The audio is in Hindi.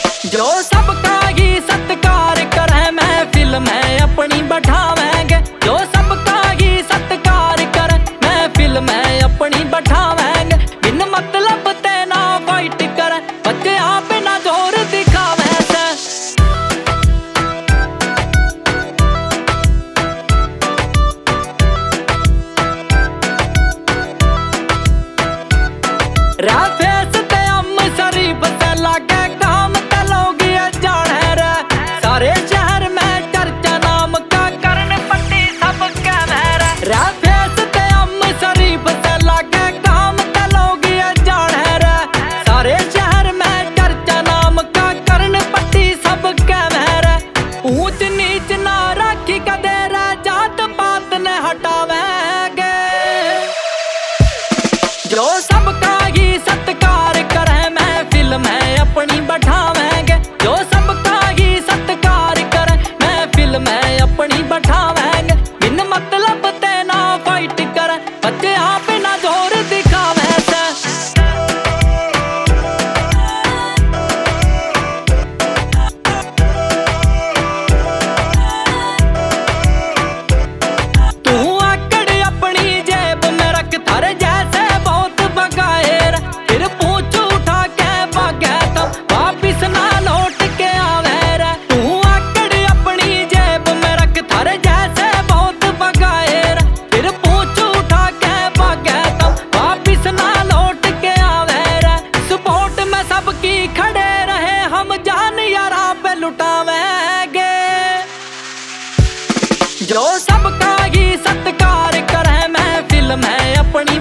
जो सबका ही सत्कार करे महफिल में अपनी बैठावेंगे। जो सबका ही सत्कार करे महफिल में अपनी बैठावेंगे। बिन मतलब ते ना फाइट करे बच्चे आप ना जोर दिखावे से। राफेस ते हम शरीफ से लागे काम ते लोग ये जाने रे। सारे शहर में चर्चा नाम का करन पट्टी सबके मेरे। राफेस ते हम शरीफ से लागे काम ते लोग ये जाने रे। सारे शहर में चर्चा नाम का करन पट्टी सबके मेरे। ऊंच नीच ना राखी कदे रे जात पात ने हटावेंगे। जो सबका ही सत्कार करे महफिल में अपनी बैठावेंगे। जो सबका ही सत्कार करे महफिल में अपनी बैठावेंगे। बिन मतलब ते ना फाइट करे बच्चे आप ना जोर दिखावे से। तू आकड़ अपनी जेब में रख थारे जैसे बहुत बगाएर। फिर पूछ उठा के भागे तो वापिस ना लौट के आवे रे। तू आकड़ अपनी जेब में रख थारे जैसे बहुत बगाएर। फिर पूछ उठा के भागे तो वापिस ना लौट के आवे रे। सपोर्ट में सबकी खड़े रहे हम जान यारा पे लुटावेंगे। जो सबका ही सत्कार करे महफिल में अपनी